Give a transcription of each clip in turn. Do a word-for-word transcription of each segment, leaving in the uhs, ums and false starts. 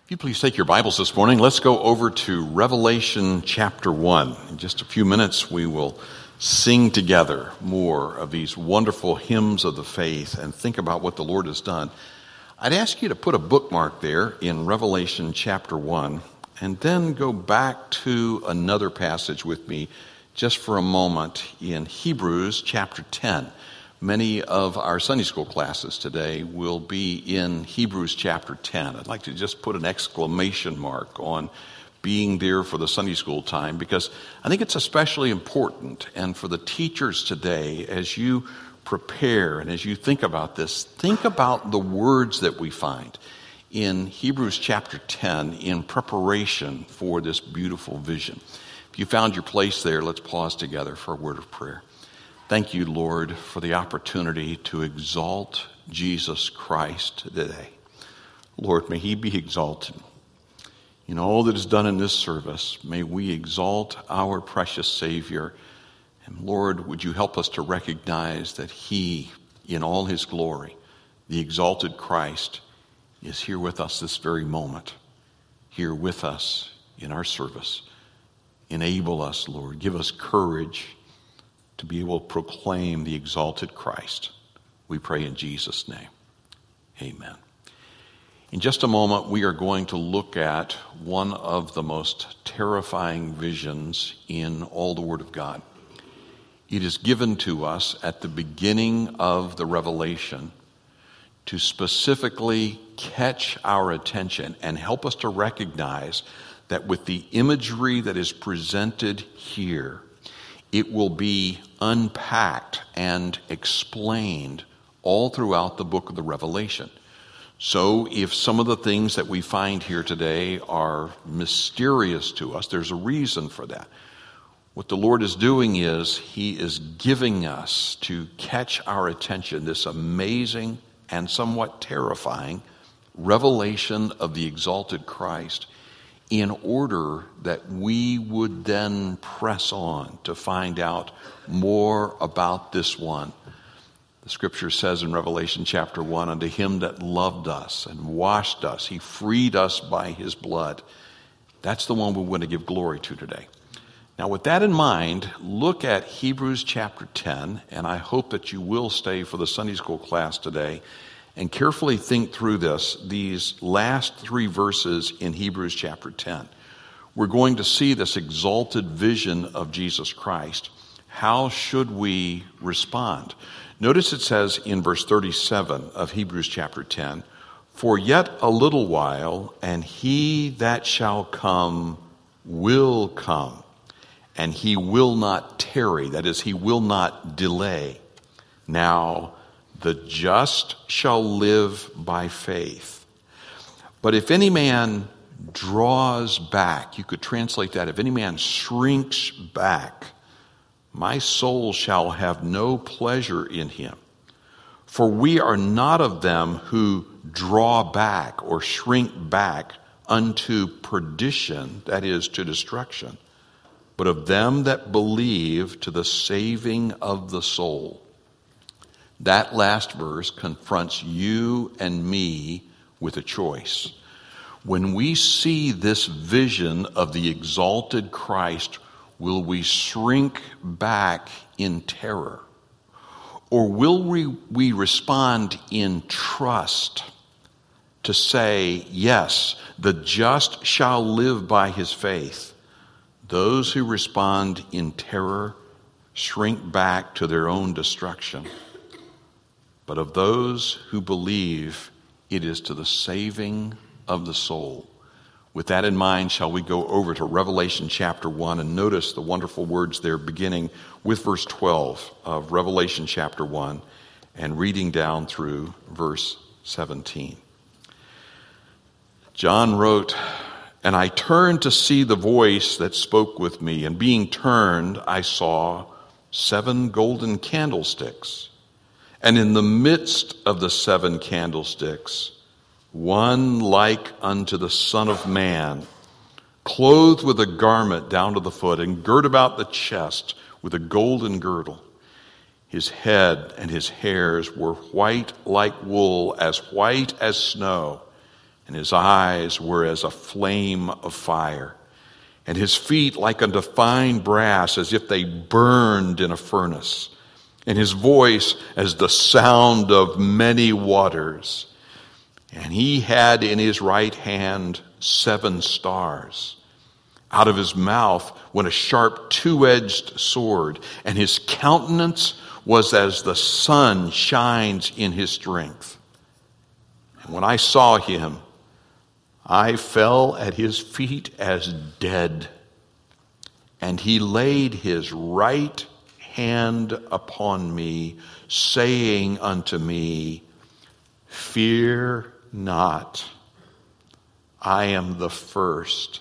If you please take your Bibles this morning, let's go over to Revelation chapter one. In just a few minutes, we will sing together more of these wonderful hymns of the faith and think about what the Lord has done. I'd ask you to put a bookmark there in Revelation chapter one and then go back to another passage with me just for a moment in Hebrews chapter ten. Many of our Sunday school classes today will be in Hebrews chapter ten. I'd like to just put an exclamation mark on being there for the Sunday school time because I think it's especially important. And for the teachers today, as you prepare and as you think about this, think about the words that we find in Hebrews chapter ten in preparation for this beautiful vision. If you found your place there, let's pause together for a word of prayer. Thank you, Lord, for the opportunity to exalt Jesus Christ today. Lord, may he be exalted. In all that is done in this service, may we exalt our precious Savior. And Lord, would you help us to recognize that he, in all his glory, the exalted Christ, is here with us this very moment, here with us in our service. Enable us, Lord. Give us courage to be able to proclaim the exalted Christ. We pray in Jesus' name. Amen. In just a moment, we are going to look at one of the most terrifying visions in all the Word of God. It is given to us at the beginning of the Revelation to specifically catch our attention and help us to recognize that with the imagery that is presented here, it will be unpacked and explained all throughout the book of the Revelation. So if some of the things that we find here today are mysterious to us, there's a reason for that. What the Lord is doing is he is giving us to catch our attention this amazing and somewhat terrifying revelation of the exalted Christ, in order that we would then press on to find out more about this one. The scripture says in Revelation chapter one, unto him that loved us and washed us, he freed us by his blood. That's the one we want to give glory to today. Now with that in mind, look at Hebrews chapter ten, and I hope that you will stay for the Sunday school class today and carefully think through this, these last three verses in Hebrews chapter ten. We're going to see this exalted vision of Jesus Christ. How should we respond? Notice it says in verse thirty-seven of Hebrews chapter ten, for yet a little while, and he that shall come will come, and he will not tarry. That is, he will not delay. Now, the just shall live by faith. But if any man draws back, you could translate that, if any man shrinks back, my soul shall have no pleasure in him. For we are not of them who draw back or shrink back unto perdition, that is, to destruction, but of them that believe to the saving of the soul. That last verse confronts you and me with a choice. When we see this vision of the exalted Christ, will we shrink back in terror? Or will we, we respond in trust to say, yes, the just shall live by his faith? Those who respond in terror shrink back to their own destruction. But of those who believe, it is to the saving of the soul. With that in mind, shall we go over to Revelation chapter one and notice the wonderful words there beginning with verse twelve of Revelation chapter one and reading down through verse seventeen. John wrote, and I turned to see the voice that spoke with me, and being turned, I saw seven golden candlesticks. And in the midst of the seven candlesticks, one like unto the Son of Man, clothed with a garment down to the foot, and girt about the chest with a golden girdle. His head and his hairs were white like wool, as white as snow, and his eyes were as a flame of fire, and his feet like unto fine brass, as if they burned in a furnace, and his voice as the sound of many waters. And he had in his right hand seven stars. Out of his mouth went a sharp two-edged sword, and his countenance was as the sun shines in his strength. And when I saw him, I fell at his feet as dead. And he laid his right hand upon me, saying unto me, Fear not, I am the first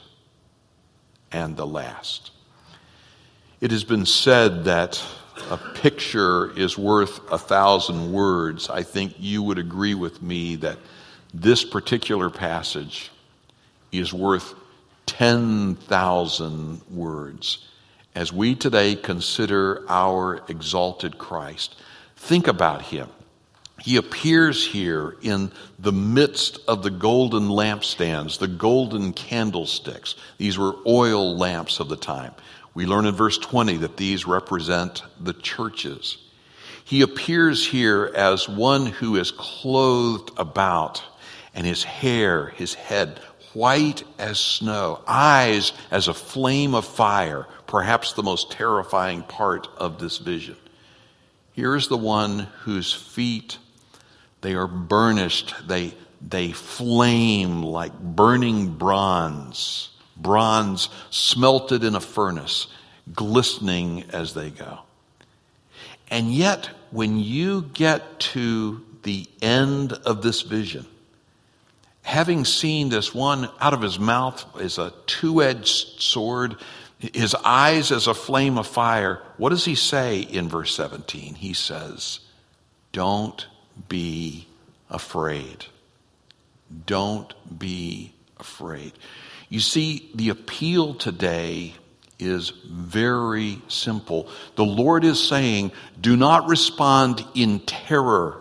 and the last. It has been said that a picture is worth a thousand words. I think you would agree with me that this particular passage is worth ten thousand words. As we today consider our exalted Christ, think about him. He appears here in the midst of the golden lampstands, the golden candlesticks. These were oil lamps of the time. We learn in verse twenty that these represent the churches. He appears here as one who is clothed about, and his hair, his head, white as snow, eyes as a flame of fire, perhaps the most terrifying part of this vision. Here is the one whose feet, they are burnished, they, they flame like burning bronze, bronze smelted in a furnace, glistening as they go. And yet, when you get to the end of this vision, having seen this one, out of his mouth is a two-edged sword, his eyes as a flame of fire, what does he say in verse seventeen? He says, don't be afraid. Don't be afraid. You see, the appeal today is very simple. The Lord is saying, do not respond in terror.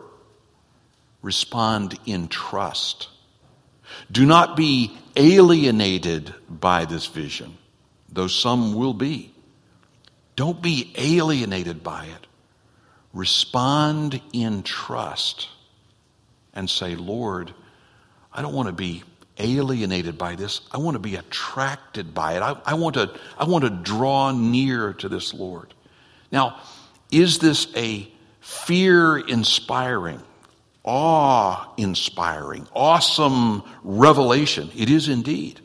Respond in trust. Do not be alienated by this vision, though some will be. Don't be alienated by it. Respond in trust and say, Lord, I don't want to be alienated by this. I want to be attracted by it. I, I want to, I want to draw near to this Lord. Now, is this a fear-inspiring, awe-inspiring, awesome revelation? It is indeed.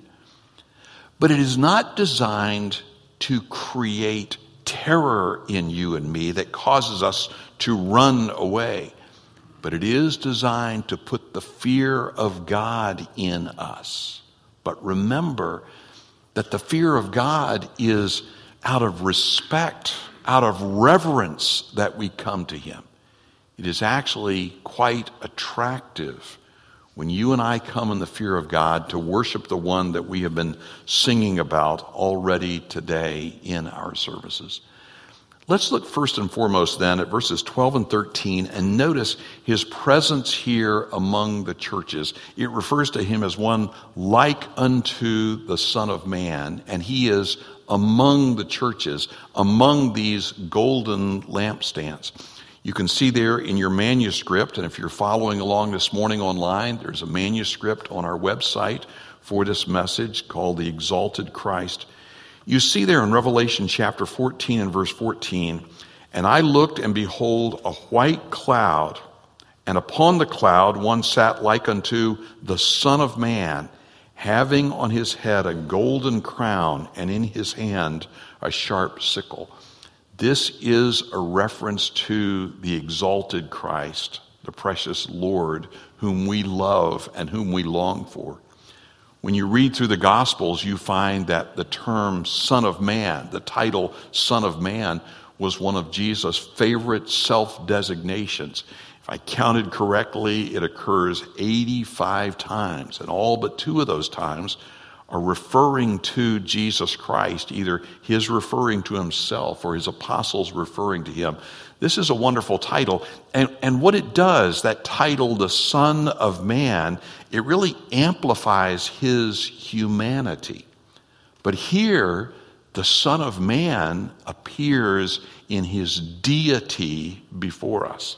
But it is not designed to create terror in you and me that causes us to run away. But it is designed to put the fear of God in us. But remember that the fear of God is out of respect, out of reverence that we come to him. It is actually quite attractive when you and I come in the fear of God to worship the one that we have been singing about already today in our services. Let's look first and foremost then at verses twelve and thirteen and notice his presence here among the churches. It refers to him as one like unto the Son of Man, and he is among the churches, among these golden lampstands. You can see there in your manuscript, and if you're following along this morning online, there's a manuscript on our website for this message called The Exalted Christ. You see there in Revelation chapter fourteen and verse fourteen, and I looked, and behold, a white cloud, and upon the cloud one sat like unto the Son of Man, having on his head a golden crown, and in his hand a sharp sickle. This is a reference to the exalted Christ, the precious Lord, whom we love and whom we long for. When you read through the Gospels, you find that the term Son of Man, the title Son of Man, was one of Jesus' favorite self-designations. If I counted correctly, it occurs eighty-five times, and all but two of those times are referring to Jesus Christ, either his referring to himself or his apostles referring to him. This is a wonderful title. And, and what it does, that title, the Son of Man, it really amplifies his humanity. But here, the Son of Man appears in his deity before us.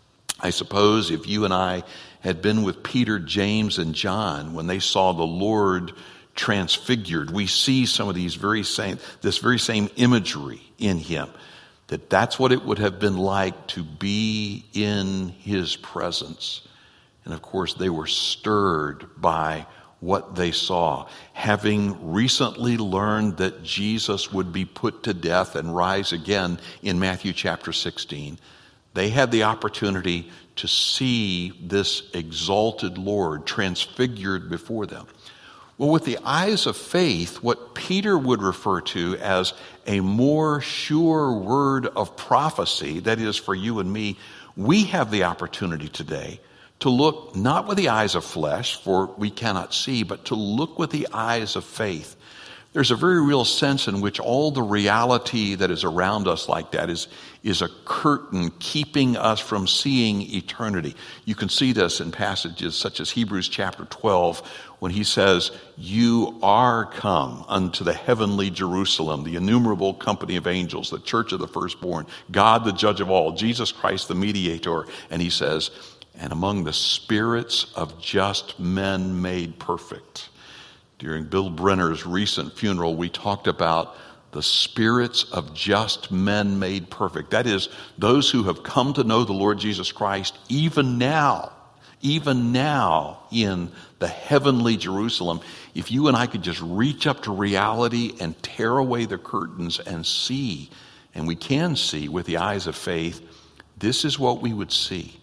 I suppose if you and I had been with Peter, James, and John when they saw the Lord transfigured, we see some of these very same, this very same imagery in him, that that's what it would have been like to be in his presence. And of course, they were stirred by what they saw. Having recently learned that Jesus would be put to death and rise again in Matthew chapter sixteen, they had the opportunity to see this exalted Lord transfigured before them. Well, with the eyes of faith, what Peter would refer to as a more sure word of prophecy, that is for you and me, we have the opportunity today to look not with the eyes of flesh, for we cannot see, but to look with the eyes of faith. There's a very real sense in which all the reality that is around us like that is, is a curtain keeping us from seeing eternity. You can see this in passages such as Hebrews chapter twelve, when he says, "You are come unto the heavenly Jerusalem, the innumerable company of angels, the church of the firstborn, God the judge of all, Jesus Christ the mediator." And he says, "And among the spirits of just men made perfect." During Bill Brenner's recent funeral, we talked about the spirits of just men made perfect. That is, those who have come to know the Lord Jesus Christ even now, even now in the heavenly Jerusalem. If you and I could just reach up to reality and tear away the curtains and see, and we can see with the eyes of faith, this is what we would see.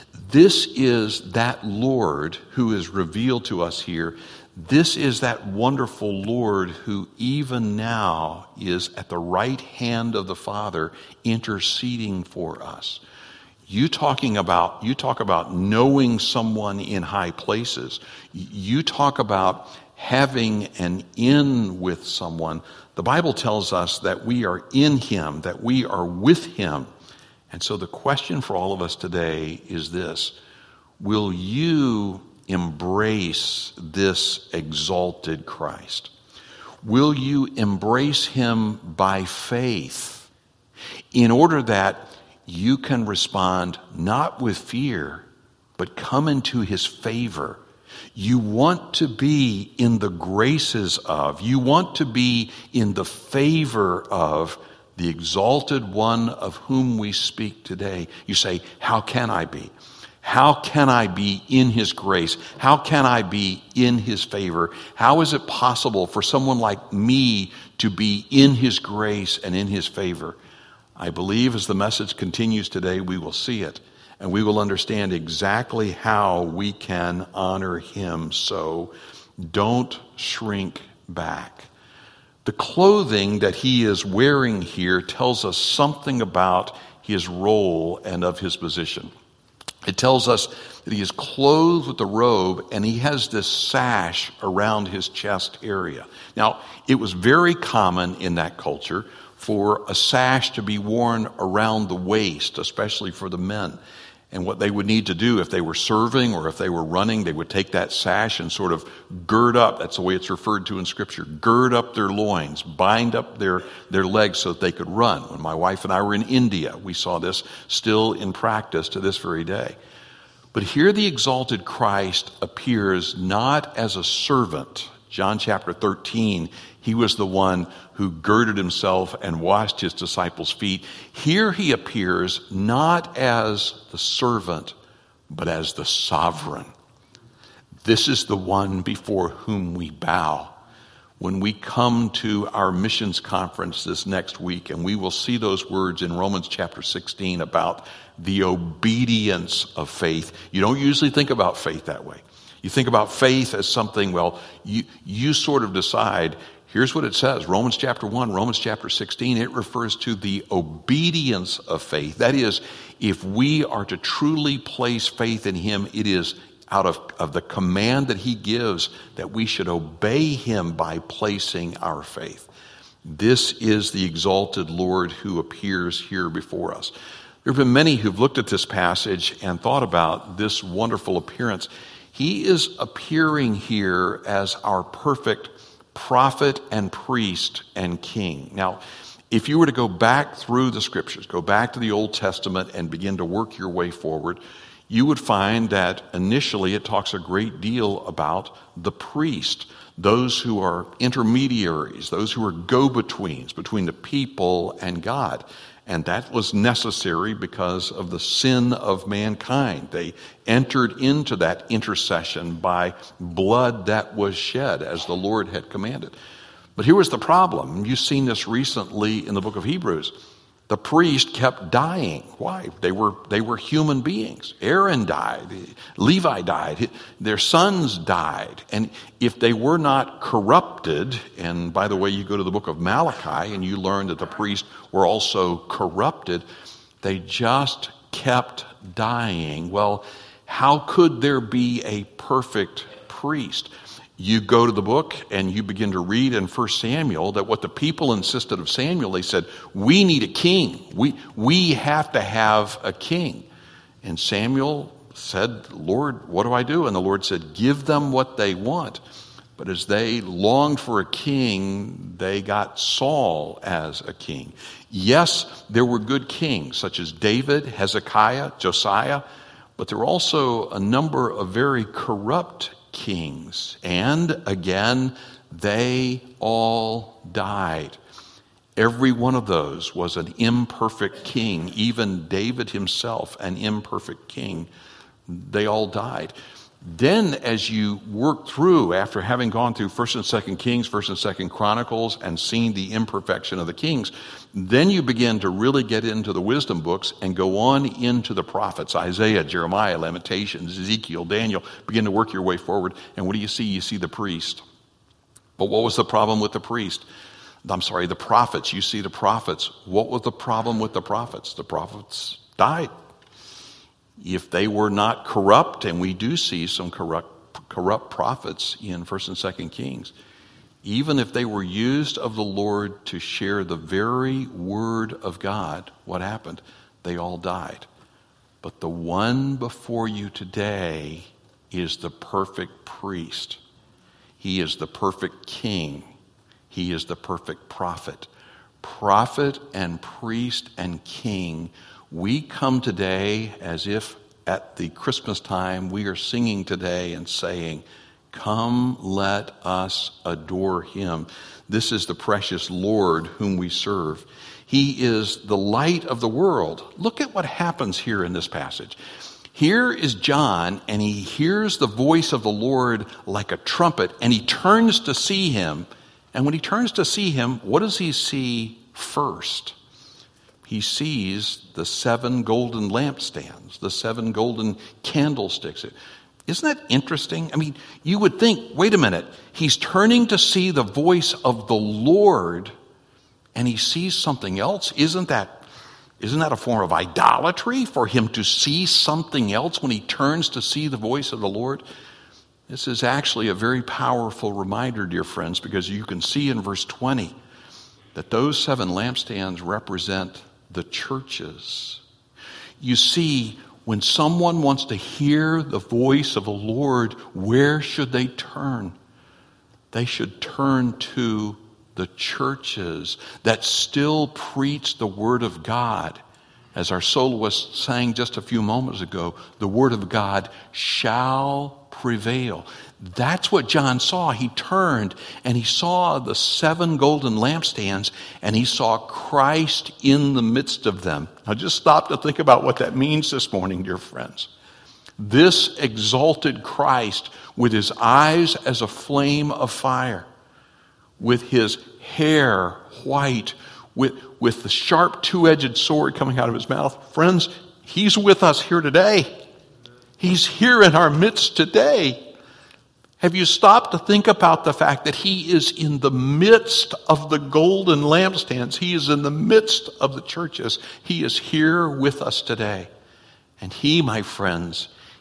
This is that Lord who is revealed to us here. This is that wonderful Lord who even now is at the right hand of the Father interceding for us. You talking about, you talk about knowing someone in high places. You talk about having an in with someone. The Bible tells us that we are in him, that we are with him. And so the question for all of us today is this: will you embrace this exalted Christ? Will you embrace him by faith in order that you can respond not with fear, but come into his favor? You want to be in the graces of, you want to be in the favor of the exalted one of whom we speak today. You say, how can I be? How can I be in his grace? How can I be in his favor? How is it possible for someone like me to be in his grace and in his favor? I believe as the message continues today, we will see it, and we will understand exactly how we can honor him. So don't shrink back. The clothing that he is wearing here tells us something about his role and of his position. It tells us that he is clothed with a robe and he has this sash around his chest area. Now, it was very common in that culture for a sash to be worn around the waist, especially for the men. And what they would need to do if they were serving or if they were running, they would take that sash and sort of gird up, that's the way it's referred to in Scripture, gird up their loins, bind up their, their legs so that they could run. When my wife and I were in India, we saw this still in practice to this very day. But here the exalted Christ appears not as a servant. John chapter thirteen, he was the one who girded himself and washed his disciples' feet. Here he appears not as the servant, but as the sovereign. This is the one before whom we bow. When we come to our missions conference this next week, and we will see those words in Romans chapter sixteen about the obedience of faith. You don't usually think about faith that way. You think about faith as something, well, you, you sort of decide, here's what it says, Romans chapter one, Romans chapter sixteen, it refers to the obedience of faith. That is, if we are to truly place faith in him, it is out of, of the command that he gives that we should obey him by placing our faith. This is the exalted Lord who appears here before us. There have been many who've looked at this passage and thought about this wonderful appearance. He is appearing here as our perfect prophet and priest and king. Now, if you were to go back through the scriptures, go back to the Old Testament and begin to work your way forward, you would find that initially it talks a great deal about the priest, those who are intermediaries, those who are go-betweens between the people and God. And that was necessary because of the sin of mankind. They entered into that intercession by blood that was shed, as the Lord had commanded. But here was the problem. You've seen this recently in the book of Hebrews. The priest kept dying. Why? They were they were human beings. Aaron died. Levi died. Their sons died. And if they were not corrupted, and by the way, you go to the book of Malachi and you learn that the priests were also corrupted, they just kept dying. Well, how could there be a perfect priest? You go to the book and you begin to read in First Samuel that what the people insisted of Samuel, they said, we need a king. We, we have to have a king. And Samuel said, Lord, what do I do? And the Lord said, give them what they want. But as they longed for a king, they got Saul as a king. Yes, there were good kings such as David, Hezekiah, Josiah, but there were also a number of very corrupt kings. And again, they all died. Every one of those was an imperfect king. Even David himself, an imperfect king. They all died. Then as you work through, after having gone through First and Second Kings, First and Second Chronicles, and seen the imperfection of the kings, then you begin to really get into the wisdom books and go on into the prophets, Isaiah, Jeremiah, Lamentations, Ezekiel, Daniel, begin to work your way forward. And what do you see? You see the priest. But what was the problem with the priest? I'm sorry, the prophets. You see the prophets. What was the problem with the prophets? The prophets died. If they were not corrupt, and we do see some corrupt, corrupt prophets in First and Second Kings, even if they were used of the Lord to share the very word of God, what happened? They all died. But the one before you today is the perfect priest. He is the perfect king. He is the perfect prophet. Prophet and priest and king. We come today as if at the Christmas time we are singing today and saying, come, let us adore him. This is the precious Lord whom we serve. He is the light of the world. Look at what happens here in this passage. Here is John, and he hears the voice of the Lord like a trumpet, and he turns to see him. And when he turns to see him, what does he see first? He sees the seven golden lampstands, the seven golden candlesticks. Isn't that interesting? I mean, you would think, wait a minute, he's turning to see the voice of the Lord, and he sees something else. Isn't that, isn't that a form of idolatry for him to see something else when he turns to see the voice of the Lord? This is actually a very powerful reminder, dear friends, because you can see in verse twenty that those seven lampstands represent the churches. You see, when someone wants to hear the voice of the Lord, where should they turn? They should turn to the churches that still preach the Word of God. As our soloist sang just a few moments ago, the Word of God shall prevail. That's what John saw. He turned and he saw the seven golden lampstands, and he saw Christ in the midst of them. Now just stop to think about what that means this morning, dear friends. This exalted Christ with his eyes as a flame of fire, with his hair white, with, with the sharp two-edged sword coming out of his mouth. Friends, he's with us here today. He's here in our midst today. Have you stopped to think about the fact that he is in the midst of the golden lampstands? He is in the midst of the churches. He is here with us today. And he, my friends,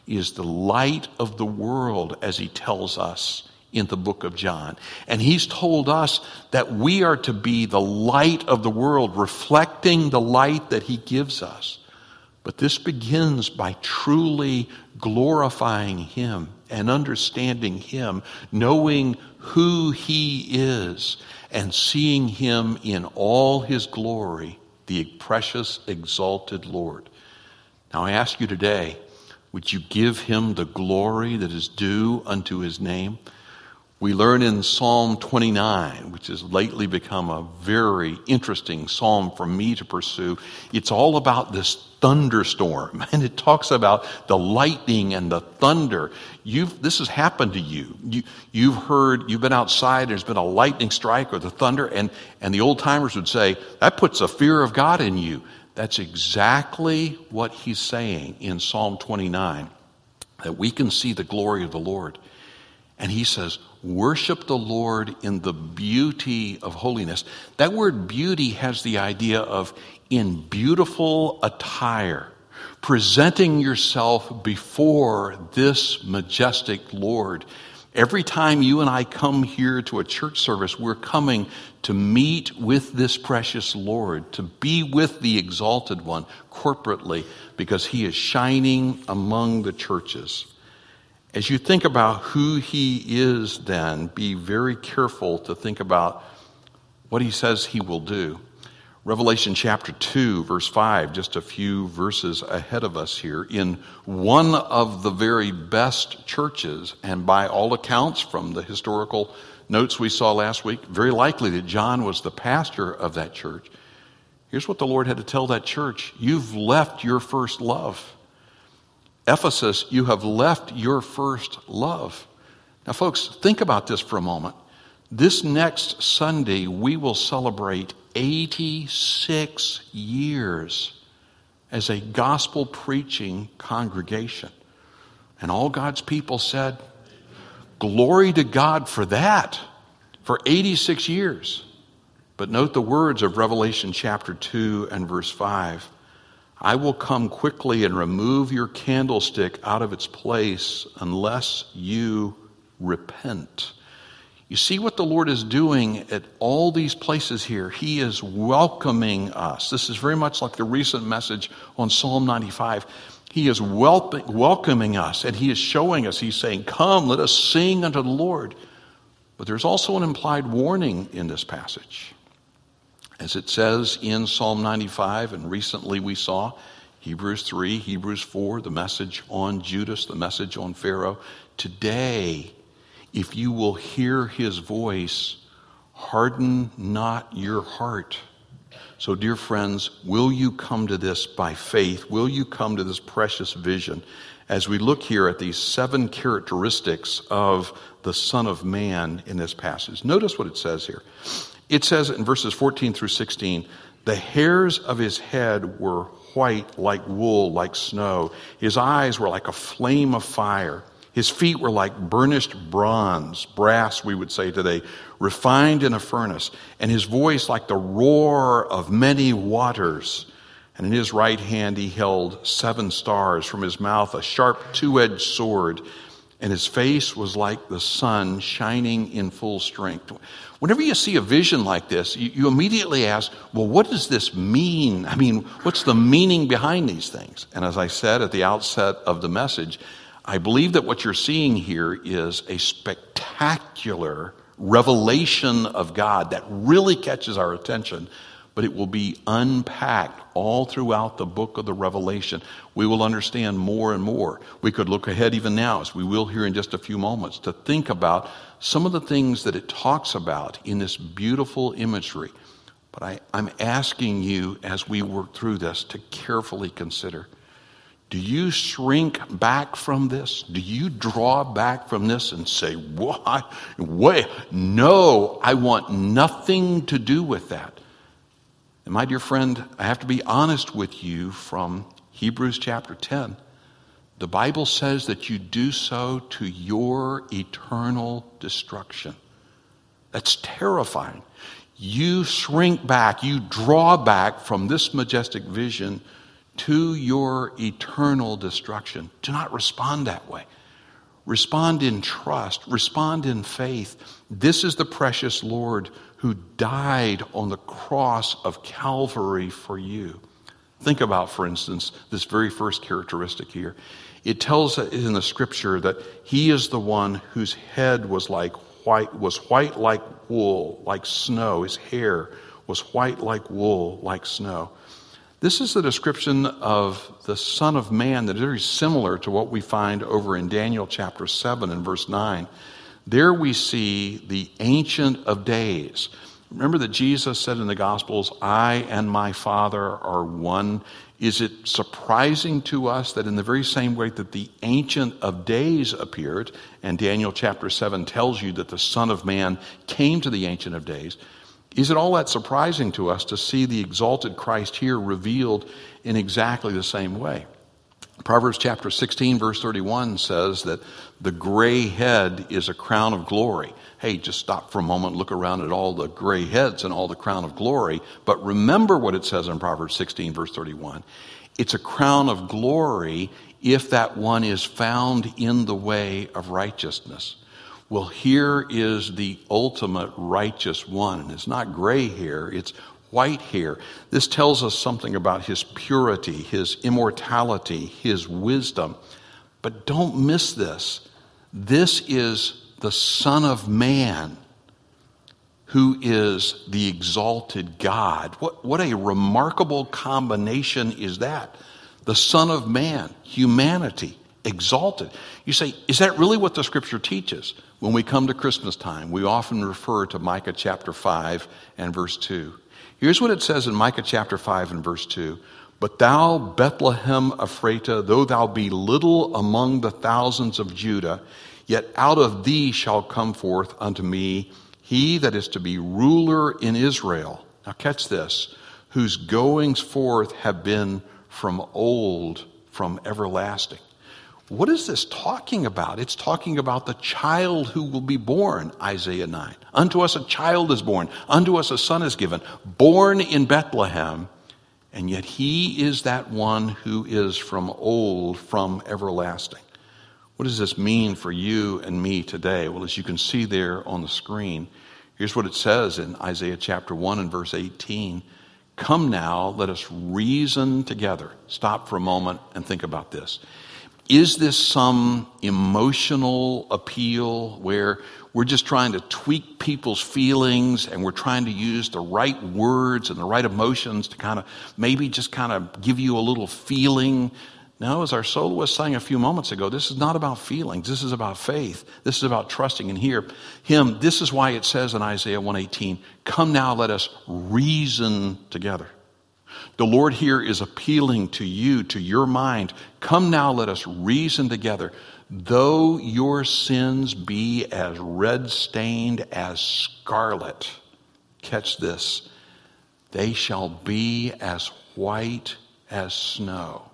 is the light of the world, as he tells us in the book of John. And he's told us that we are to be the light of the world, reflecting the light that he gives us. But this begins by truly glorifying him and understanding him, knowing who he is, and seeing him in all his glory, the precious, exalted Lord. Now I ask you today, would you give him the glory that is due unto his name? We learn in Psalm twenty-nine, which has lately become a very interesting psalm for me to pursue. It's all about this thunderstorm, and it talks about the lightning and the thunder. You've, this has happened to you. you. You've heard, you've been outside, there's been a lightning strike or the thunder, and, and the old timers would say, that puts a fear of God in you. That's exactly what he's saying in Psalm twenty-nine, that we can see the glory of the Lord. And he says, worship the Lord in the beauty of holiness. That word beauty has the idea of in beautiful attire, presenting yourself before this majestic Lord. Every time you and I come here to a church service, we're coming to meet with this precious Lord, to be with the exalted one corporately, because he is shining among the churches. As you think about who he is, then, be very careful to think about what he says he will do. Revelation chapter two, verse five, just a few verses ahead of us here, in one of the very best churches, and by all accounts from the historical notes we saw last week, very likely that John was the pastor of that church. Here's what the Lord had to tell that church: you've left your first love. Ephesus, you have left your first love. Now, folks, think about this for a moment. This next Sunday, we will celebrate eighty-six years as a gospel-preaching congregation. And all God's people said, glory to God for that, for eighty-six years. But note the words of Revelation chapter two and verse five. I will come quickly and remove your candlestick out of its place unless you repent. You see what the Lord is doing at all these places here. He is welcoming us. This is very much like the recent message on Psalm ninety-five. He is wel- welcoming us, and he is showing us. He's saying, come, let us sing unto the Lord. But there's also an implied warning in this passage. As it says in Psalm ninety-five, and recently we saw Hebrews three, Hebrews four, the message on Judas, the message on Pharaoh. Today, if you will hear his voice, harden not your heart. So, dear friends, will you come to this by faith? Will you come to this precious vision as we look here at these seven characteristics of the Son of Man in this passage? Notice what it says here. It says in verses fourteen through sixteen, the hairs of his head were white like wool, like snow. His eyes were like a flame of fire. His feet were like burnished bronze, brass we would say today, refined in a furnace. And his voice like the roar of many waters. And in his right hand he held seven stars. From his mouth a sharp two-edged sword. And his face was like the sun shining in full strength. Whenever you see a vision like this, you, you immediately ask, well, what does this mean? I mean, what's the meaning behind these things? And as I said at the outset of the message, I believe that what you're seeing here is a spectacular revelation of God that really catches our attention, but it will be unpacked all throughout the book of the Revelation. We will understand more and more. We could look ahead even now, as we will here in just a few moments, to think about some of the things that it talks about in this beautiful imagery. But I, I'm asking you, as we work through this, to carefully consider. Do you shrink back from this? Do you draw back from this and say, what? Wait, no, I want nothing to do with that. And my dear friend, I have to be honest with you from Hebrews chapter ten. The Bible says that you do so to your eternal destruction. That's terrifying. You shrink back, you draw back from this majestic vision to your eternal destruction. Do not respond that way. Respond in trust. Respond in faith. This is the precious Lord who died on the cross of Calvary for you. Think about, for instance, this very first characteristic here. It tells us in the scripture that he is the one whose head was like white, was white like wool, like snow. His hair was white like wool, like snow. This is the description of the Son of Man that is very similar to what we find over in Daniel chapter seven and verse nine. There we see the Ancient of Days. Remember that Jesus said in the Gospels, I and my Father are one. Is it surprising to us that in the very same way that the Ancient of Days appeared, and Daniel chapter seven tells you that the Son of Man came to the Ancient of Days, is it all that surprising to us to see the exalted Christ here revealed in exactly the same way? Proverbs chapter sixteen verse thirty-one says that the gray head is a crown of glory. Hey, just stop for a moment, look around at all the gray heads and all the crown of glory. But remember what it says in Proverbs sixteen verse thirty-one. It's a crown of glory if that one is found in the way of righteousness. Well, here is the ultimate righteous one. And it's not gray hair, it's white hair. This tells us something about his purity, his immortality, his wisdom. But don't miss this. This is the Son of Man who is the exalted God. What, what a remarkable combination is that? The Son of Man, humanity, exalted. You say, is that really what the scripture teaches? When we come to Christmas time, we often refer to Micah chapter five and verse two. Here's what it says in Micah chapter five and verse two. But thou, Bethlehem Ephratah, though thou be little among the thousands of Judah, yet out of thee shall come forth unto me he that is to be ruler in Israel. Now catch this. Whose goings forth have been from old, from everlasting. What is this talking about? It's talking about the child who will be born, Isaiah nine. Unto us a child is born. Unto us a son is given. Born in Bethlehem. And yet he is that one who is from old, from everlasting. What does this mean for you and me today? Well, as you can see there on the screen, here's what it says in Isaiah chapter one and verse eighteen. Come now, let us reason together. Stop for a moment and think about this. Is this some emotional appeal where we're just trying to tweak people's feelings and we're trying to use the right words and the right emotions to kind of maybe just kind of give you a little feeling? No, as our soloist sang a few moments ago, this is not about feelings. This is about faith. This is about trusting in here. Him. This is why it says in Isaiah one eighteen, come now, let us reason together. The Lord here is appealing to you, to your mind. Come now, let us reason together. Though your sins be as red-stained as scarlet, catch this, they shall be as white as snow.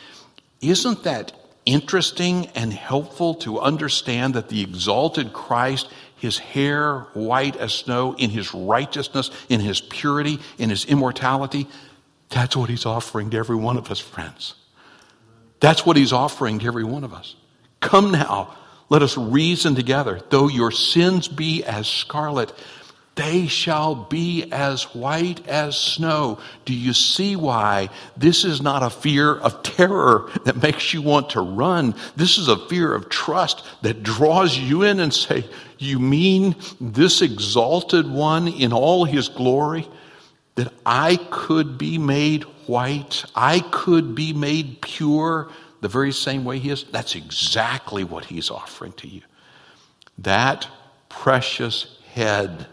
Isn't that interesting and helpful to understand that the exalted Christ, his hair white as snow, in his righteousness, in his purity, in his immortality, that's what he's offering to every one of us, friends. That's what he's offering to every one of us. Come now, let us reason together. Though your sins be as scarlet, they shall be as white as snow. Do you see why this is not a fear of terror that makes you want to run? This is a fear of trust that draws you in and say, you mean this exalted one in all his glory? That I could be made white, I could be made pure the very same way he is? That's exactly what he's offering to you. That precious head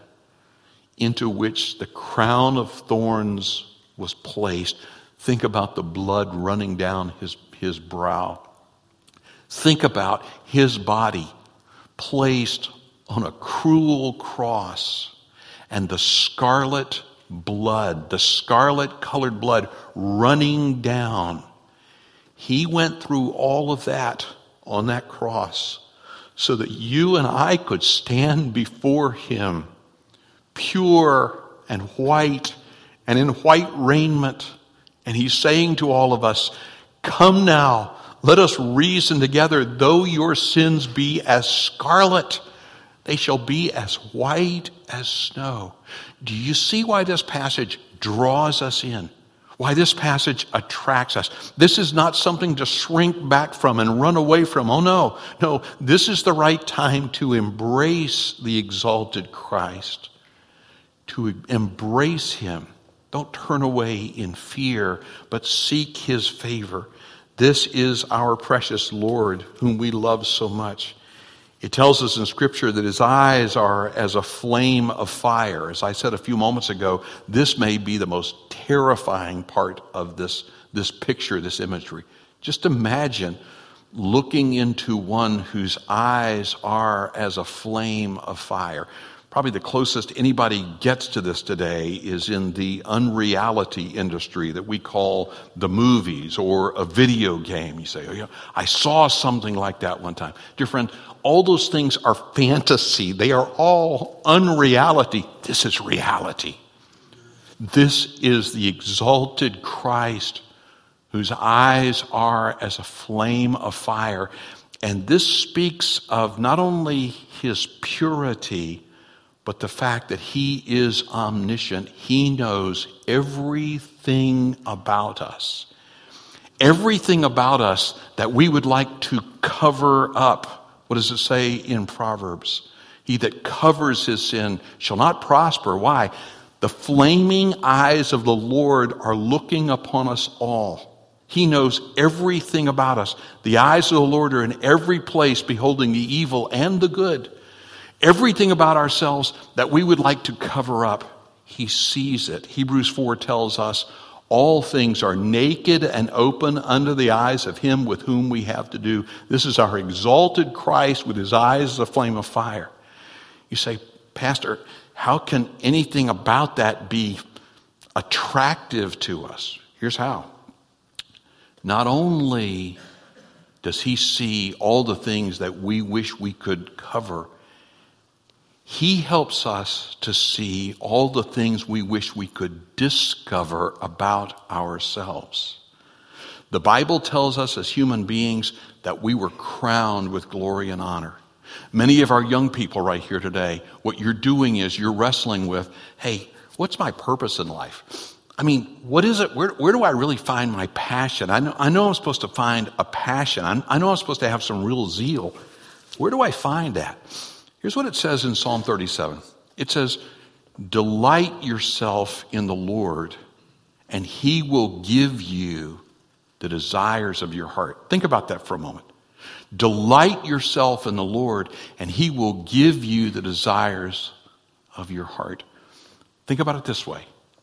into which the crown of thorns was placed. Think about the blood running down his, his brow. Think about his body placed on a cruel cross and the scarlet blood, the scarlet colored blood running down. He went through all of that on that cross so that you and I could stand before him pure and white and in white raiment And he's saying to all of us, come now, let us reason together. Though your sins be as scarlet, they shall be as white as snow. Do you see why this passage draws us in? Why this passage attracts us? This is not something to shrink back from and run away from. Oh no, no, this is the right time to embrace the exalted Christ, to embrace him. Don't turn away in fear, but seek his favor. This is our precious Lord, whom we love so much. It tells us in Scripture that his eyes are as a flame of fire. As I said a few moments ago, this may be the most terrifying part of this, this picture, this imagery. Just imagine looking into one whose eyes are as a flame of fire. Probably the closest anybody gets to this today is in the unreality industry that we call the movies or a video game. You say, oh yeah, I saw something like that one time. Dear friend, all those things are fantasy. They are all unreality. This is reality. This is the exalted Christ whose eyes are as a flame of fire. And this speaks of not only his purity, but the fact that he is omniscient. He knows everything about us. Everything about us that we would like to cover up. What does it say in Proverbs? He that covers his sin shall not prosper. Why? The flaming eyes of the Lord are looking upon us all. He knows everything about us. The eyes of the Lord are in every place, beholding the evil and the good. Everything about ourselves that we would like to cover up, he sees it. Hebrews four tells us all things are naked and open under the eyes of him with whom we have to do. This is our exalted Christ with his eyes as a flame of fire. You say, Pastor, how can anything about that be attractive to us? Here's how. Not only does he see all the things that we wish we could cover, he helps us to see all the things we wish we could discover about ourselves. The Bible tells us as human beings that we were crowned with glory and honor. Many of our young people right here today, what you're doing is you're wrestling with, hey, what's my purpose in life? I mean, what is it? Where, where do I really find my passion? I know, I know I'm supposed to find a passion. I'm, I know I'm supposed to have some real zeal. Where do I find that? Here's what it says in Psalm thirty-seven. It says, delight yourself in the Lord, and he will give you the desires of your heart. Think about that for a moment. Delight yourself in the Lord, and he will give you the desires of your heart. Think about it this way.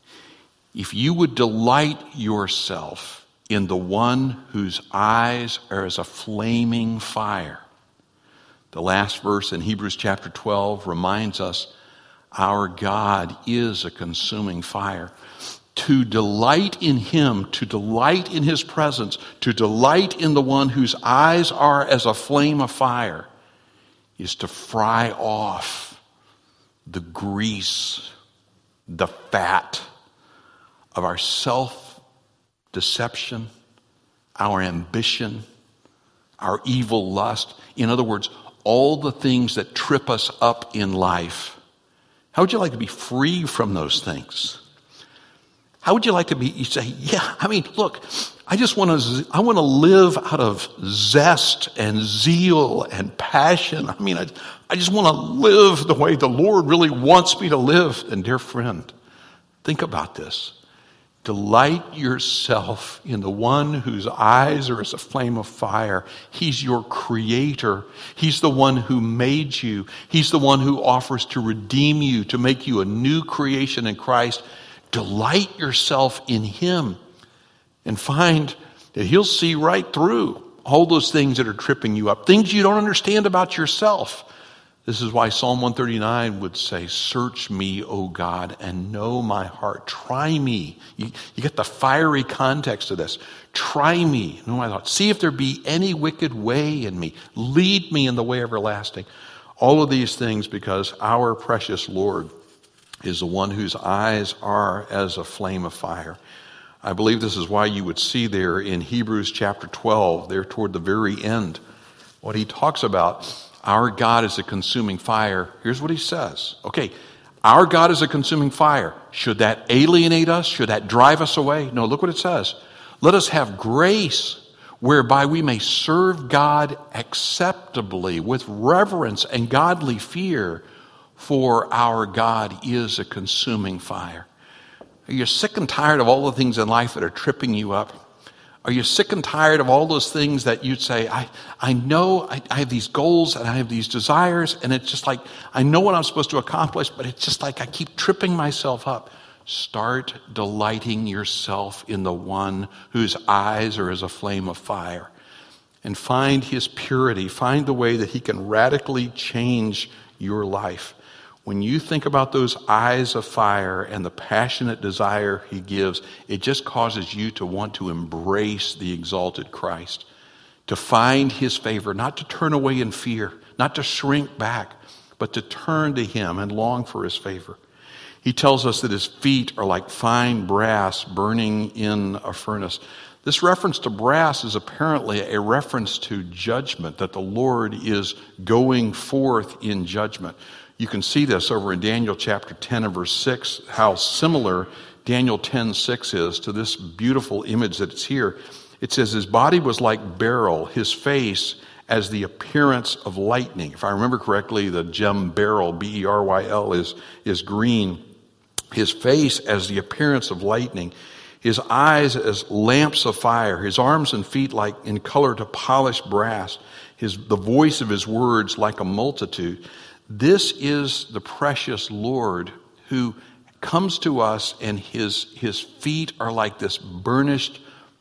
If you would delight yourself in the one whose eyes are as a flaming fire, the last verse in Hebrews chapter twelve reminds us our God is a consuming fire. To delight in him, to delight in his presence, to delight in the one whose eyes are as a flame of fire is to fry off the grease, the fat of our self-deception, our ambition, our evil lust. In other words, all the things that trip us up in life. How would you like to be free from those things? How would you like to be, you say, yeah, I mean, look, I just want to, I want to live out of zest and zeal and passion. I mean, I, I just want to live the way the Lord really wants me to live. And dear friend, think about this. Delight yourself in the one whose eyes are as a flame of fire. He's your creator. He's the one who made you. He's the one who offers to redeem you, to make you a new creation in Christ. Delight yourself in him and find that he'll see right through all those things that are tripping you up, things you don't understand about yourself. This is why Psalm one thirty-nine would say, search me, O God, and know my heart. Try me. You, you get the fiery context of this. Try me, know my thoughts. See if there be any wicked way in me. Lead me in the way everlasting. All of these things because our precious Lord is the one whose eyes are as a flame of fire. I believe this is why you would see there in Hebrews chapter twelve, there toward the very end, what he talks about, our God is a consuming fire. Here's what he says. Okay, our God is a consuming fire. Should that alienate us? Should that drive us away? No, look what it says. Let us have grace whereby we may serve God acceptably with reverence and godly fear, for our God is a consuming fire. Are you sick and tired of all the things in life that are tripping you up? Are you sick and tired of all those things that you'd say, I, I know I, I have these goals and I have these desires, and it's just like, I know what I'm supposed to accomplish, but it's just like I keep tripping myself up. Start delighting yourself in the one whose eyes are as a flame of fire, and find his purity. Find the way that he can radically change your life. When you think about those eyes of fire and the passionate desire he gives, it just causes you to want to embrace the exalted Christ, to find his favor, not to turn away in fear, not to shrink back, but to turn to him and long for his favor. He tells us that his feet are like fine brass burning in a furnace. This reference to brass is apparently a reference to judgment, that the Lord is going forth in judgment. You can see this over in Daniel chapter ten and verse six, how similar Daniel ten six is to this beautiful image that's here. It says, his body was like beryl, his face as the appearance of lightning. If I remember correctly, the gem beryl, B E R Y L, is, is green. His face as the appearance of lightning. His eyes as lamps of fire. His arms and feet like in color to polished brass. His, the voice of his words like a multitude. This is the precious Lord who comes to us, and his, his feet are like this burnished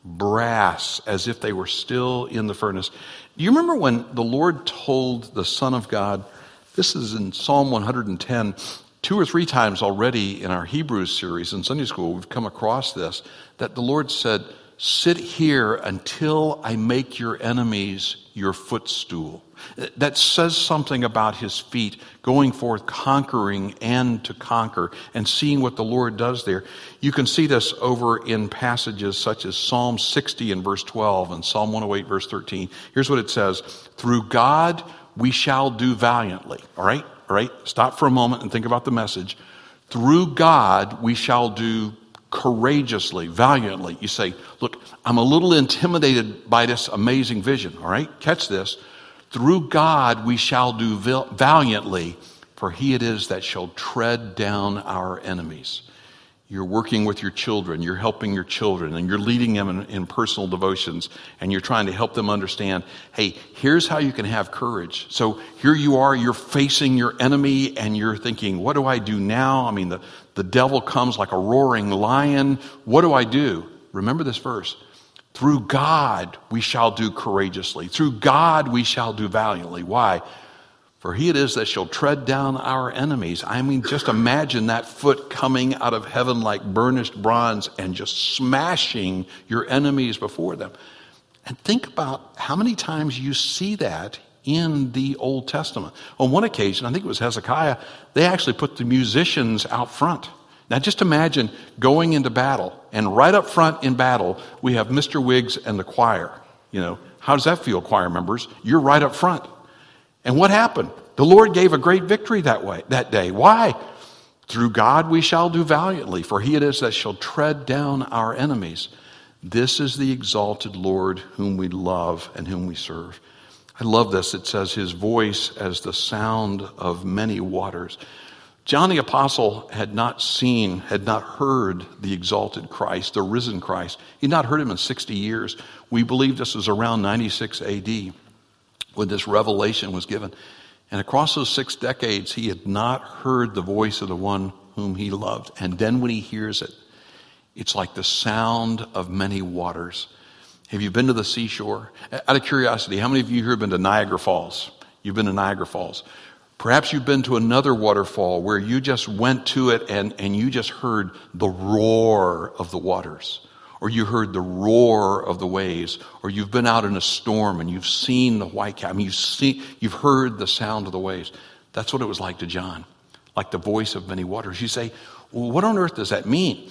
brass, as if they were still in the furnace. Do you remember when the Lord told the Son of God, this is in Psalm one hundred ten, two or three times already in our Hebrews series in Sunday school, we've come across this, that the Lord said, sit here until I make your enemies your footstool. That says something about his feet going forth, conquering and to conquer, and seeing what the Lord does there. You can see this over in passages such as Psalm sixty and verse twelve and Psalm one oh eight verse thirteen. Here's what it says. Through God we shall do valiantly. All right? All right? Stop for a moment and think about the message. Through God we shall do courageously, valiantly. You say, look, I'm a little intimidated by this amazing vision. All right? Catch this. Through God we shall do valiantly, for he it is that shall tread down our enemies. You're working with your children, you're helping your children, and you're leading them in, in personal devotions, and you're trying to help them understand, hey, here's how you can have courage. So here you are, you're facing your enemy, and you're thinking, what do I do now? I mean, the, the devil comes like a roaring lion. What do I do? Remember this verse. Through God we shall do courageously. Through God we shall do valiantly. Why? For he it is that shall tread down our enemies. I mean, just imagine that foot coming out of heaven like burnished bronze and just smashing your enemies before them. And think about how many times you see that in the Old Testament. On one occasion, I think it was Hezekiah, they actually put the musicians out front. Now just imagine going into battle, and right up front in battle, we have Mister Wiggs and the choir. You know, how does that feel, choir members? You're right up front. And what happened? The Lord gave a great victory that way, that day. Why? Through God we shall do valiantly, for he it is that shall tread down our enemies. This is the exalted Lord whom we love and whom we serve. I love this. It says his voice as the sound of many waters. John the Apostle had not seen, had not heard the exalted Christ, the risen Christ. He had not heard him in sixty years. We believe this was around ninety-six A D when this revelation was given. And across those six decades, he had not heard the voice of the one whom he loved. And then when he hears it, it's like the sound of many waters. Have you been to the seashore? Out of curiosity, how many of you here have been to Niagara Falls? You've been to Niagara Falls. Perhaps you've been to another waterfall where you just went to it and, and you just heard the roar of the waters. Or you heard the roar of the waves. Or you've been out in a storm and you've seen the white cap. I mean, you've seen, you've heard the sound of the waves. That's what it was like to John. Like the voice of many waters. You say, well, what on earth does that mean?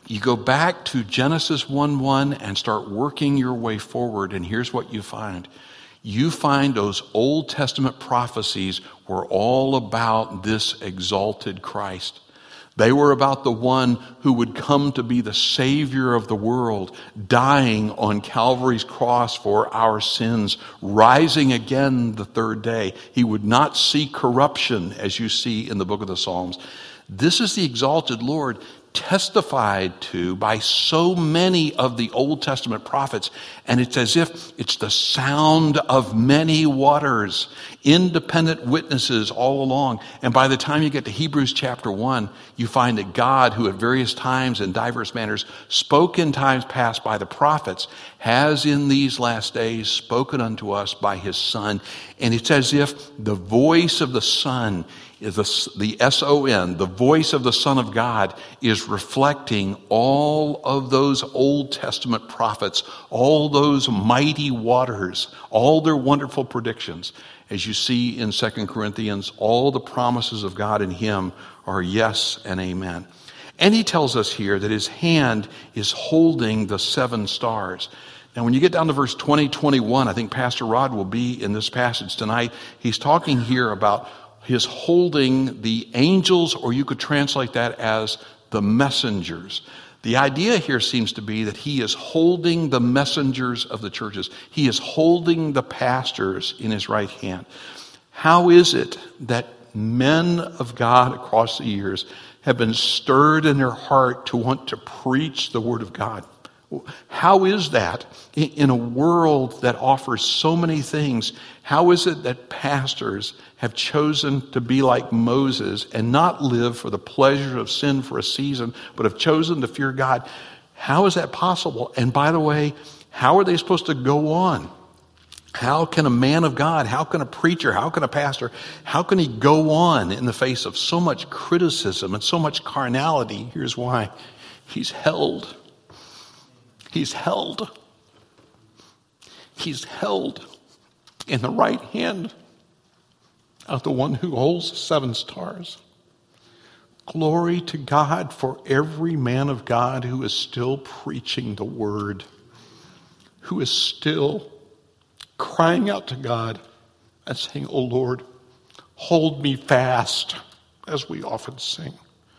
You go back to Genesis one one and start working your way forward, and here's what you find. You find those Old Testament prophecies were all about this exalted Christ. They were about the one who would come to be the Savior of the world, dying on Calvary's cross for our sins, rising again the third day. He would not see corruption, as you see in the book of the Psalms. This is the exalted Lord, testified to by so many of the Old Testament prophets, and it's as if it's the sound of many waters, independent witnesses all along. And by the time you get to Hebrews chapter one, you find that God, who at various times in diverse manners spoke in times past by the prophets, has in these last days spoken unto us by his Son. And it's as if the voice of the Son is the, the S O N, the voice of the Son of God, is reflecting all of those Old Testament prophets, all those mighty waters, all their wonderful predictions. As you see in Second Corinthians, all the promises of God in him are yes and amen. And he tells us here that his hand is holding the seven stars. Now, when you get down to verse twenty, twenty-one, I think Pastor Rod will be in this passage tonight. He's talking here about his holding the angels, or you could translate that as the messengers. The idea here seems to be that he is holding the messengers of the churches. He is holding the pastors in his right hand. How is it that men of God across the years have been stirred in their heart to want to preach the word of God? How is that in a world that offers so many things? How is it that pastors have chosen to be like Moses and not live for the pleasure of sin for a season, but have chosen to fear God? How is that possible? And by the way, how are they supposed to go on? How can a man of God, how can a preacher, how can a pastor, how can he go on in the face of so much criticism and so much carnality? Here's why. He's held. He's held. He's held in the right hand of the one who holds the seven stars. Glory to God for every man of God who is still preaching the word, who is still crying out to God and saying, "Oh Lord, hold me fast," as we often sing.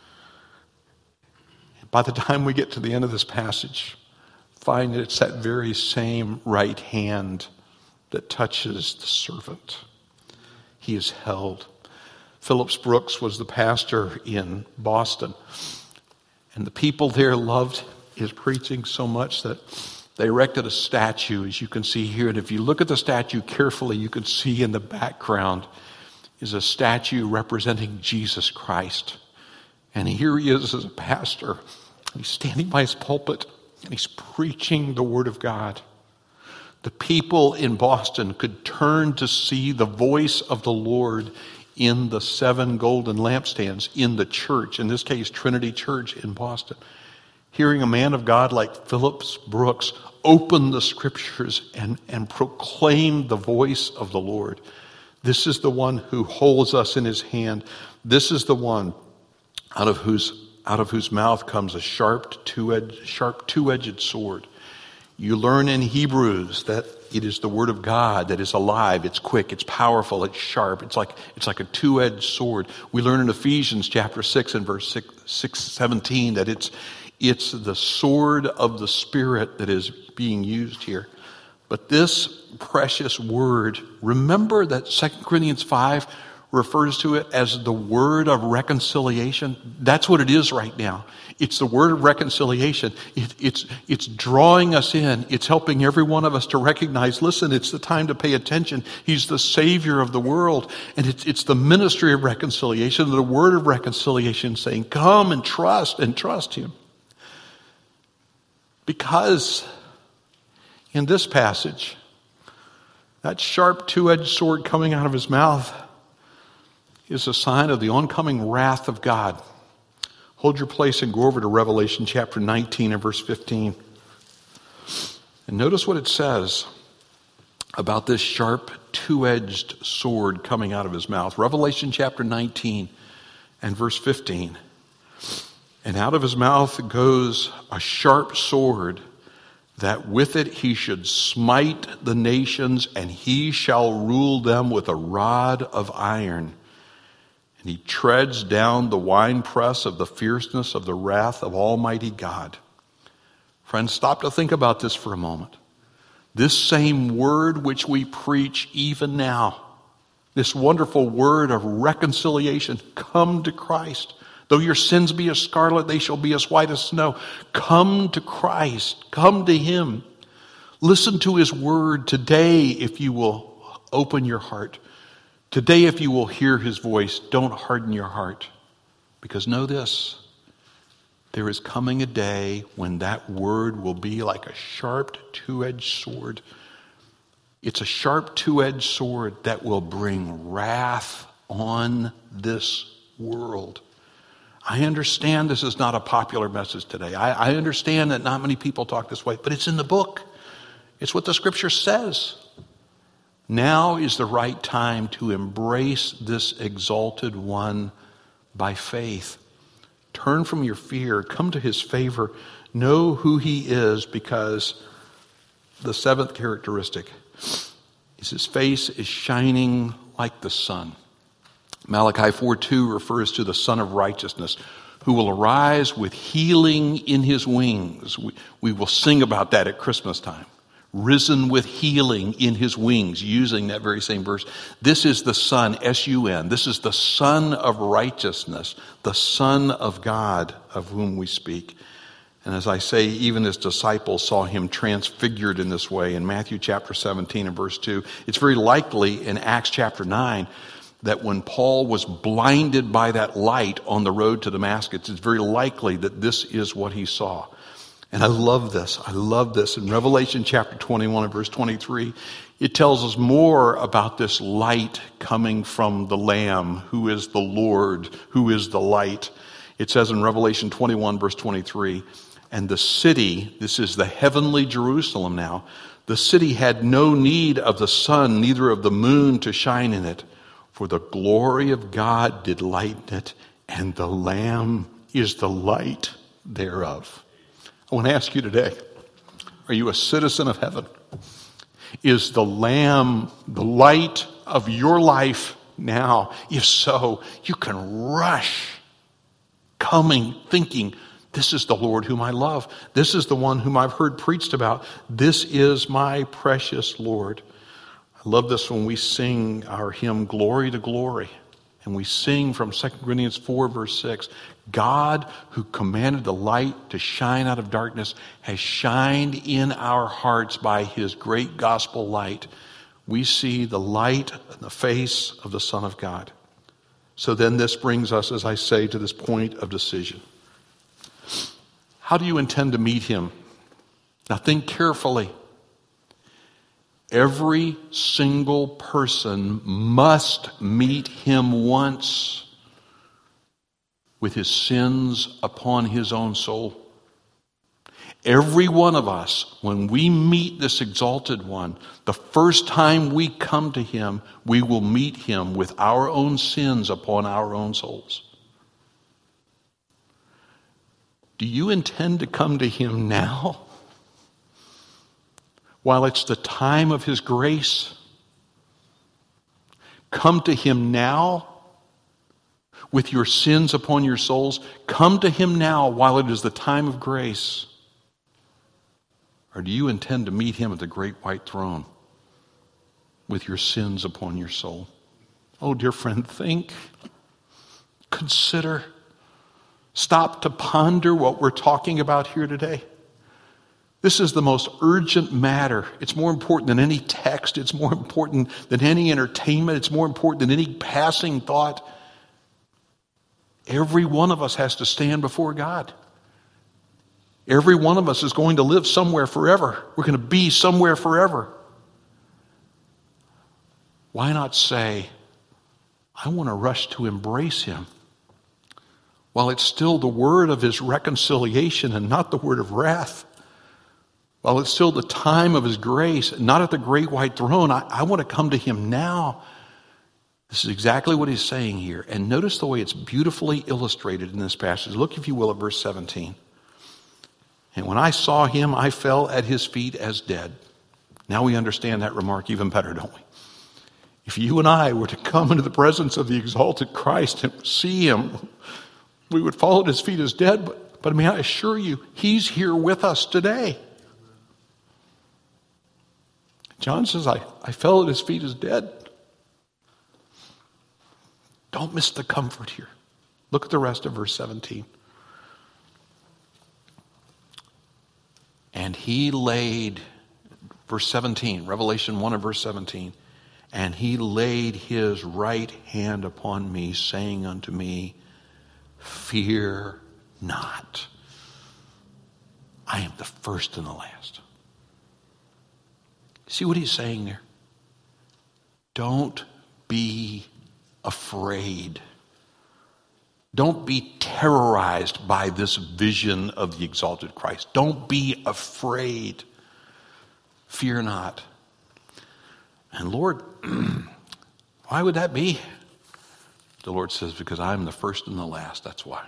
By the time we get to the end of this passage, find that it's that very same right hand that touches the servant. He is held. Phillips Brooks was the pastor in Boston, and the people there loved his preaching so much that they erected a statue, as you can see here. And if you look at the statue carefully, you can see in the background is a statue representing Jesus Christ. And here he is as a pastor. He's standing by his pulpit, and he's preaching the word of God. The people in Boston could turn to see the voice of the Lord in the seven golden lampstands in the church, in this case, Trinity Church in Boston. Hearing a man of God like Phillips Brooks open the scriptures and, and proclaim the voice of the Lord. This is the one who holds us in his hand. This is the one out of whose out of whose mouth comes a sharp two-edged, sharp two-edged sword. You learn in Hebrews that it is the word of God that is alive, it's quick, it's powerful, it's sharp. It's like it's like a two-edged sword. We learn in Ephesians chapter six and verse six, six seventeen that it's it's the sword of the Spirit that is being used here. But this precious word, remember that Second Corinthians five refers to it as the word of reconciliation. That's what it is right now. It's the word of reconciliation. It, it's, it's drawing us in. It's helping every one of us to recognize, listen, it's the time to pay attention. He's the Savior of the world. And it's, it's the ministry of reconciliation, the word of reconciliation saying, come and trust and trust him. Because in this passage, that sharp two-edged sword coming out of his mouth is a sign of the oncoming wrath of God. Hold your place and go over to Revelation chapter nineteen and verse fifteen. And notice what it says about this sharp two-edged sword coming out of his mouth. Revelation chapter nineteen and verse fifteen. And out of his mouth goes a sharp sword, that with it he should smite the nations, and he shall rule them with a rod of iron. And he treads down the winepress of the fierceness of the wrath of Almighty God. Friends, stop to think about this for a moment. This same word which we preach even now, this wonderful word of reconciliation, come to Christ. Though your sins be as scarlet, they shall be as white as snow. Come to Christ. Come to him. Listen to his word today if you will open your heart. Today if you will hear his voice, don't harden your heart. Because know this, there is coming a day when that word will be like a sharp two-edged sword. It's a sharp two-edged sword that will bring wrath on this world. I understand this is not a popular message today. I, I understand that not many people talk this way, but it's in the book. It's what the scripture says. Now is the right time to embrace this exalted one by faith. Turn from your fear. Come to his favor. Know who he is, because the seventh characteristic is his face is shining like the sun. Malachi four two refers to the Son of Righteousness, who will arise with healing in his wings. We, we will sing about that at Christmas time. Risen with healing in his wings, using that very same verse. This is the Son, S U N. This is the Son of Righteousness, the Son of God of whom we speak. And as I say, even his disciples saw him transfigured in this way. In Matthew chapter seventeen and verse two, it's very likely in Acts chapter nine that when Paul was blinded by that light on the road to Damascus, it's very likely that this is what he saw. And I love this. I love this. In Revelation chapter twenty-one and verse twenty-three, it tells us more about this light coming from the Lamb, who is the Lord, who is the light. It says in Revelation twenty-one verse twenty-three, and the city, this is the heavenly Jerusalem now, the city had no need of the sun, neither of the moon to shine in it, for the glory of God did lighten it, and the Lamb is the light thereof. I want to ask you today, are you a citizen of heaven? Is the Lamb the light of your life now? If so, you can rush, coming, thinking, this is the Lord whom I love. This is the one whom I've heard preached about. This is my precious Lord. I love this when we sing our hymn, Glory to Glory. And we sing from Second Corinthians four, verse six, God who commanded the light to shine out of darkness has shined in our hearts by his great gospel light. We see the light in the face of the Son of God. So then this brings us, as I say, to this point of decision. How do you intend to meet him? Now think carefully. Every single person must meet him once with his sins upon his own soul. Every one of us, when we meet this exalted one, the first time we come to him, we will meet him with our own sins upon our own souls. Do you intend to come to him now? While it's the time of his grace, come to him now with your sins upon your souls. Come to him now while it is the time of grace. Or do you intend to meet him at the great white throne with your sins upon your soul? Oh, dear friend, think, consider, stop to ponder what we're talking about here today. This is the most urgent matter. It's more important than any text. It's more important than any entertainment. It's more important than any passing thought. Every one of us has to stand before God. Every one of us is going to live somewhere forever. We're going to be somewhere forever. Why not say, I want to rush to embrace him while it's still the word of his reconciliation and not the word of wrath? While it's still the time of his grace, not at the great white throne, I, I want to come to him now This is exactly what he's saying here. And notice the way it's beautifully illustrated in this passage. Look, if you will, at verse seventeen. And when I saw him, I fell at his feet as dead. Now we understand that remark even better, don't we? If you and I were to come into the presence of the exalted Christ and see him, we would fall at his feet as dead. But, but may I assure you, he's here with us today. John says, I, I fell at his feet as dead. Don't miss the comfort here. Look at the rest of verse seventeen. And he laid, verse seventeen, Revelation one and verse seventeen, and he laid his right hand upon me, saying unto me, fear not. I am the first and the last. See what he's saying there? Don't be afraid. Don't be terrorized by this vision of the exalted Christ. Don't be afraid. Fear not. And Lord, why would that be? The Lord says, because I'm the first and the last. That's why.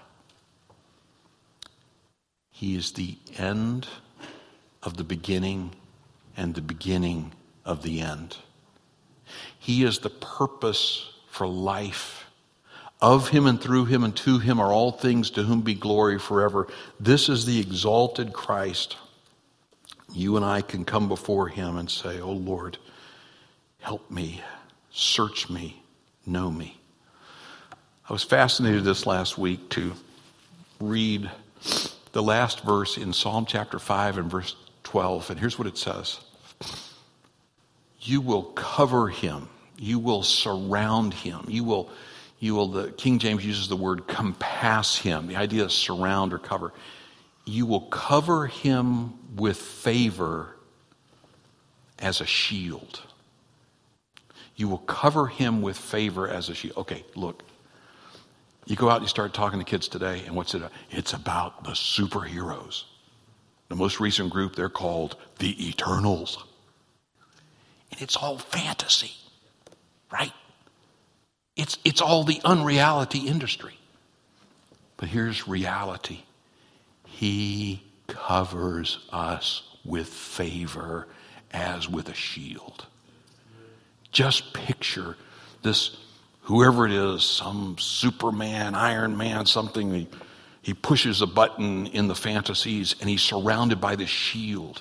He is the end of the beginning and the beginning of the end. He is the purpose for life. Of him and through him and to him are all things, to whom be glory forever. This is the exalted Christ. You and I can come before him and say, oh Lord, help me, search me, know me. I was fascinated this last week to read the last verse in Psalm chapter five and verse twelve. And here's what it says. You will cover him. You will surround him. You will You will, the King James uses the word compass him. The idea is surround or cover. You will cover him with favor as a shield. You will cover him with favor as a shield. Okay, look. You go out and you start talking to kids today, and what's it about? It's about the superheroes. The most recent group, they're called the Eternals. And it's all fantasy, right? It's, it's all the unreality industry. But here's reality. He covers us with favor as with a shield. Just picture this, whoever it is, some Superman, Iron Man, something. He, he pushes a button in the fantasies and he's surrounded by this shield.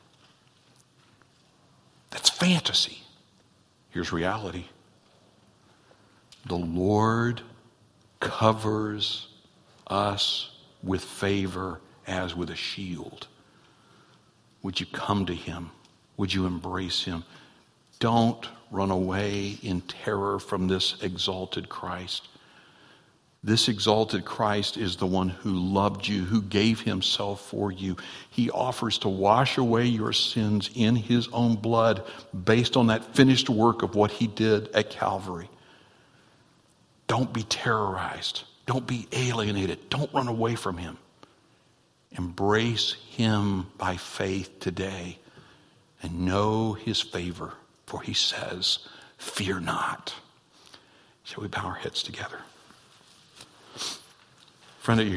That's fantasy. Here's reality. The Lord covers us with favor as with a shield. Would you come to him? Would you embrace him? Don't run away in terror from this exalted Christ. This exalted Christ is the one who loved you, who gave himself for you. He offers to wash away your sins in his own blood based on that finished work of what he did at Calvary. Don't be terrorized. Don't be alienated. Don't run away from him. Embrace him by faith today and know his favor, for he says, fear not. Shall we bow our heads together? Friend, at your